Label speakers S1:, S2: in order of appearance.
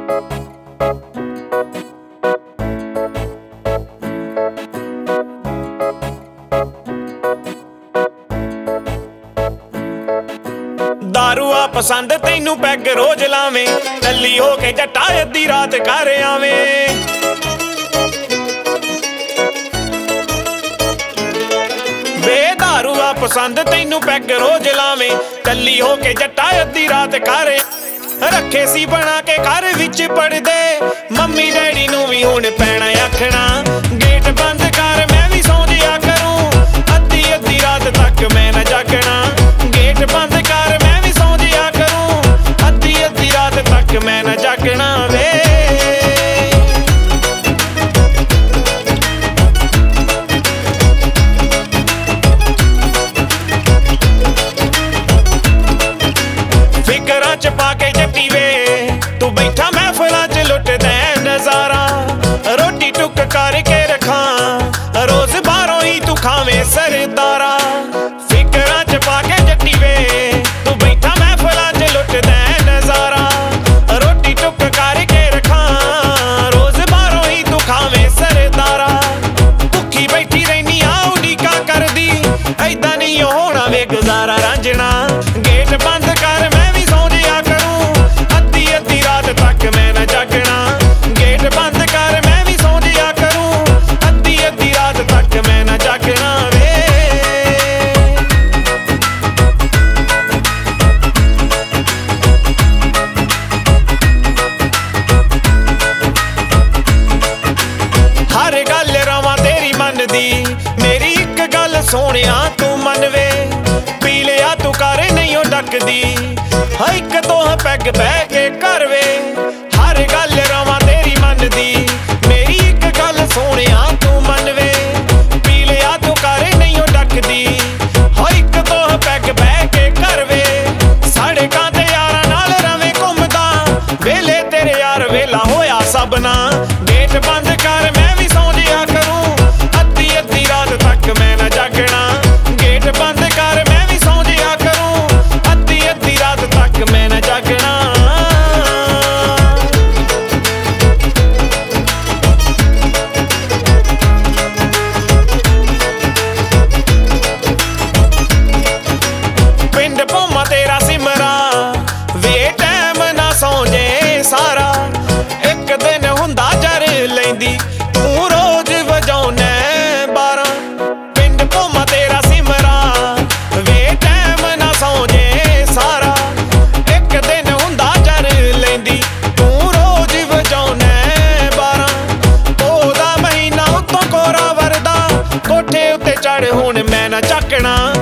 S1: दारू आ पसंद तैनू पैग रोज लावें, टल्ली हो के जट्टा अद्धी रात घर आवें। वे दारू आ पसंद तैनू पैग रोज लावें, टल्ली हो के जट्टा अद्धी रात घर रखे सी बना के घर विच पड़दे। मम्मी डैडी नू भी हुण पैना आखना, गेट बंद कर मैं भी सौ जिया करूं, अद्धी अद्धी रात तक मैं न जागना। गेट बंद कर मैं भी सौ जिया करूं, अद्धी अद्धी रात तक मैं न जागना वे। फिकरां च पाके जट्टी वे तू बैठा महफिलां च लुटदा नजारा। रोटी टुक करके रखां रोज बाहरों ही तू खावे सरदारा। फिकरां च पाके जट्टी वे तू बैठा महफिलां च लुटदा नजारा। रोटी टुक करके रखां रोज बाहरों ही तू खावे सरदारा। भुखी बैठी रहनी आ उडीका करदी, ऐदां नहीं होना वे गुजारा रांझना। गेट बंद कर मैं भी सौ जिया करूं, अद्धी अद्धी रात तक मैं न जागना। गेट बंद कर मैं भी सौ जिया करूं, अद्धी अद्धी रात तक मैं न जागना वे। हर गल रवां तेरी मन दी, मेरी एक गल सोहणिया तू मन वे। पी लिया तू कर नहीं डकदी, इक दो पैग बह के कर वे। हर गल रवां तेरी मन दी, मेरी एक गल सोहणिया तू मन वे। पी लिया तू कर नहीं डकदी, इक दो पैग बह के कर वे। सड़कां ते यारां नाल रवें घुमदा, वेले तेरे यार वेला होया सबना। गेट बंद कर मैं भी सौ जिया करूं, अद्धी अद्धी रात तक मैं न जागना। गेट बंद कर मैं भी सौ जिया करूं, अद्धी अद्धी रात तक मैं न जागना। पिंड भोमा तेरा सिमरा वे टैम ना सौ जे सारा। एक दिन हुंदा जर लैंदी तू रोज वजाउना 12। पिंड भोमा तेरा सिमरा वे टैम ना सौ जे सारा। एक दिन हुंदा जर लैंदी तू रोज वजाउना 12। ओदा महीना उत्तों कोरा वरदा, कोठे उत्ते चढ़ हुण मैं ना झकना।